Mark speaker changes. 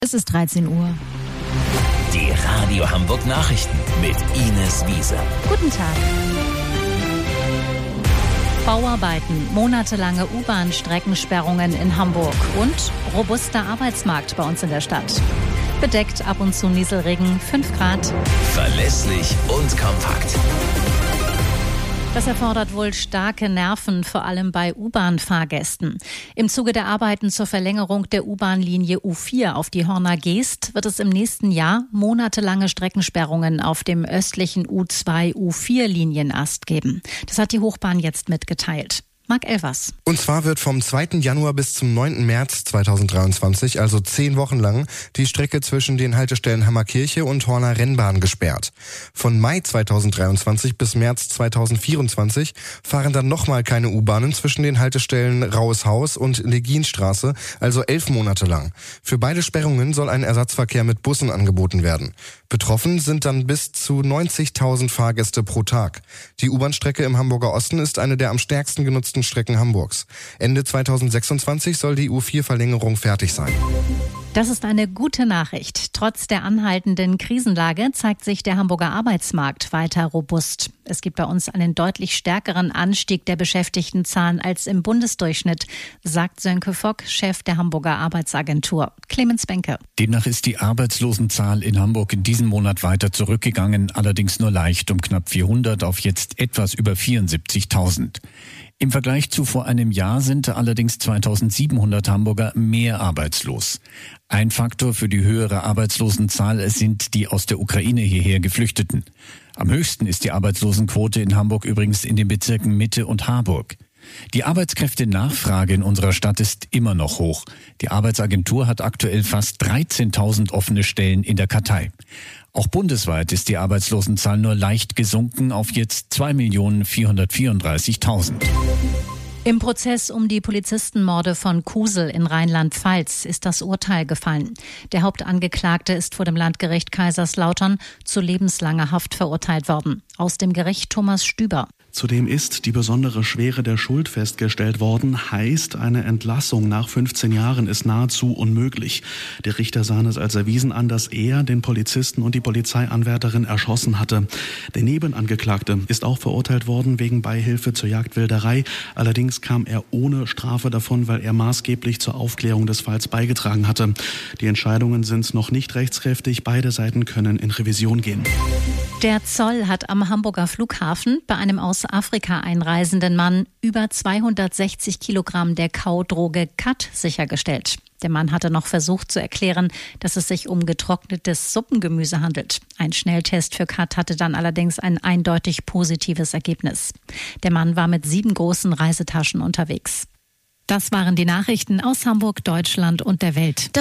Speaker 1: Es ist 13 Uhr.
Speaker 2: Die Radio Hamburg Nachrichten mit Ines Wiese.
Speaker 1: Guten Tag. Bauarbeiten, monatelange U-Bahn-Streckensperrungen in Hamburg und robuster Arbeitsmarkt bei uns in der Stadt. Bedeckt, ab und zu Nieselregen, 5 Grad.
Speaker 2: Verlässlich und kompakt.
Speaker 1: Das erfordert wohl starke Nerven, vor allem bei U-Bahn-Fahrgästen. Im Zuge der Arbeiten zur Verlängerung der U-Bahn-Linie U4 auf die Horner Geest wird es im nächsten Jahr monatelange Streckensperrungen auf dem östlichen U2-U4-Linienast geben. Das hat die Hochbahn jetzt mitgeteilt. Marc Elvers.
Speaker 3: Und zwar wird vom 2. Januar bis zum 9. März 2023, also 10 Wochen lang, die Strecke zwischen den Haltestellen Hammerkirche und Horner Rennbahn gesperrt. Von Mai 2023 bis März 2024 fahren dann nochmal keine U-Bahnen zwischen den Haltestellen Raues Haus und Legienstraße, also 11 Monate lang. Für beide Sperrungen soll ein Ersatzverkehr mit Bussen angeboten werden. Betroffen sind dann bis zu 90.000 Fahrgäste pro Tag. Die U-Bahn-Strecke im Hamburger Osten ist eine der am stärksten genutzten Strecken Hamburgs. Ende 2026 soll die U4-Verlängerung fertig sein.
Speaker 1: Das ist eine gute Nachricht. Trotz der anhaltenden Krisenlage zeigt sich der Hamburger Arbeitsmarkt weiter robust. Es gibt bei uns einen deutlich stärkeren Anstieg der Beschäftigtenzahlen als im Bundesdurchschnitt, sagt Sönke Fock, Chef der Hamburger Arbeitsagentur. Clemens Benke.
Speaker 4: Demnach ist die Arbeitslosenzahl in Hamburg in diesem Monat weiter zurückgegangen, allerdings nur leicht um knapp 400 auf jetzt etwas über 74.000. Im Vergleich zu vor einem Jahr sind allerdings 2.700 Hamburger mehr arbeitslos. Ein Faktor für die höhere Arbeitslosenzahl sind die aus der Ukraine hierher Geflüchteten. Am höchsten ist die Arbeitslosenquote in Hamburg übrigens in den Bezirken Mitte und Harburg. Die Arbeitskräftenachfrage in unserer Stadt ist immer noch hoch. Die Arbeitsagentur hat aktuell fast 13.000 offene Stellen in der Kartei. Auch bundesweit ist die Arbeitslosenzahl nur leicht gesunken auf jetzt 2.434.000.
Speaker 1: Im Prozess um die Polizistenmorde von Kusel in Rheinland-Pfalz ist das Urteil gefallen. Der Hauptangeklagte ist vor dem Landgericht Kaiserslautern zu lebenslanger Haft verurteilt worden. Aus dem Gericht Thomas Stüber.
Speaker 5: Zudem ist die besondere Schwere der Schuld festgestellt worden, heißt, eine Entlassung nach 15 Jahren ist nahezu unmöglich. Der Richter sah es als erwiesen an, dass er den Polizisten und die Polizeianwärterin erschossen hatte. Der Nebenangeklagte ist auch verurteilt worden wegen Beihilfe zur Jagdwilderei. Allerdings kam er ohne Strafe davon, weil er maßgeblich zur Aufklärung des Falls beigetragen hatte. Die Entscheidungen sind noch nicht rechtskräftig. Beide Seiten können in Revision gehen.
Speaker 1: Der Zoll hat am Hamburger Flughafen bei einem aus Afrika einreisenden Mann über 260 Kilogramm der Kaudroge Kat sichergestellt. Der Mann hatte noch versucht zu erklären, dass es sich um getrocknetes Suppengemüse handelt. Ein Schnelltest für Kat hatte dann allerdings ein eindeutig positives Ergebnis. Der Mann war mit 7 großen Reisetaschen unterwegs. Das waren die Nachrichten aus Hamburg, Deutschland und der Welt.